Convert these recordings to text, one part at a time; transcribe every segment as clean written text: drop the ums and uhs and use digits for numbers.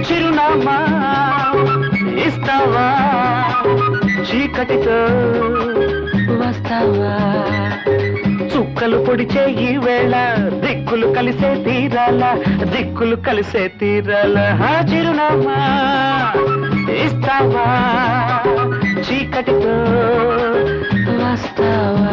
చిరునామా ఇస్తావా చీకటితో వస్తావా చుక్కలు పొడిచే ఈ వేళ దిక్కులు కలిసే తీరాల చిరునామా ఇస్తావా చీకటితో వస్తావా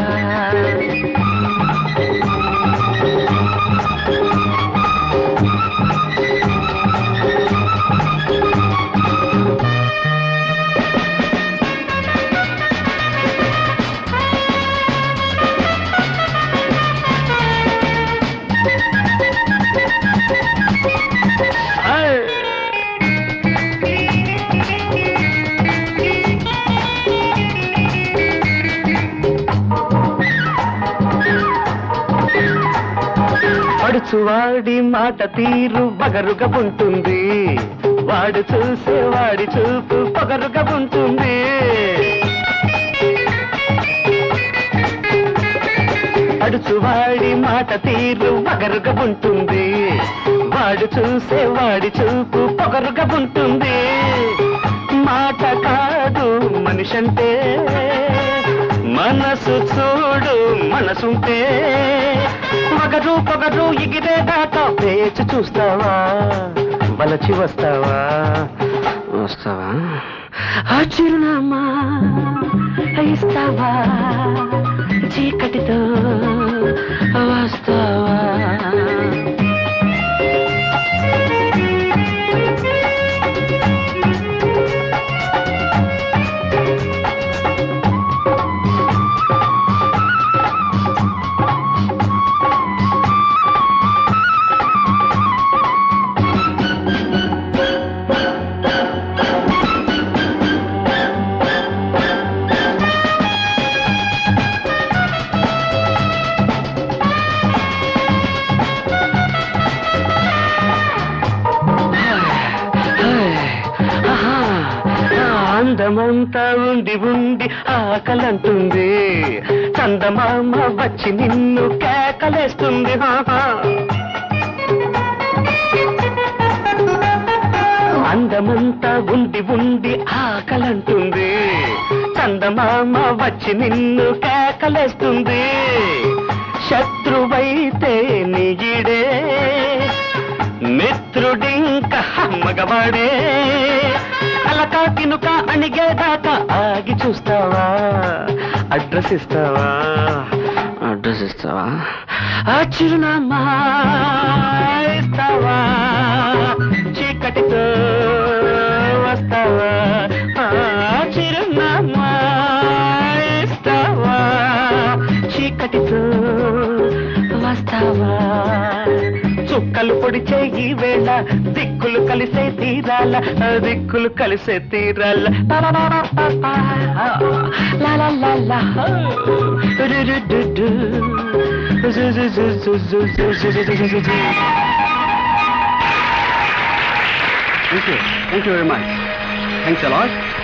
వాడి మాట తీరు బగరుగా ఉంటుంది వాడు చూసే వాడి చూపు పొగరుగా ఉంటుంది అడుచువాడి మాట తీరు బగరుగా ఉంటుంది వాడు చూసే వాడి చూపు పొగరుగా ఉంటుంది మాట కాదు మనిషంటే మనసు చూడు మనసుంటే పొగరు ఎగిరేదాకా పేచి చూస్తావా వలచి వస్తావా ఆ చిరునామా ఇస్తావా చీకటితో వస్తావా అందమంతా ఉండి ఆకలంటుంది చందమామ వచ్చి నిన్ను కేకలేస్తుంది అందమంతా ఉండి ఆకలంటుంది చందమామ వచ్చి నిన్ను కేకలేస్తుంది శత్రువైతే నీడే మిత్రుడింక మగవాడే అలకా కినుక అణిగేదాకా ఆగి చూస్తావా అడ్రస్ ఇస్తావా ఆ చిరునామా ఇస్తావా చీకటితో వస్తావా ఆ చిరునామా ఇస్తావా చీకటితో వస్తావా చుక్కలు పొడిచే ఈ వేళ దిక్కులు కలిసే తీరాల Thank you very much. Thanks a lot.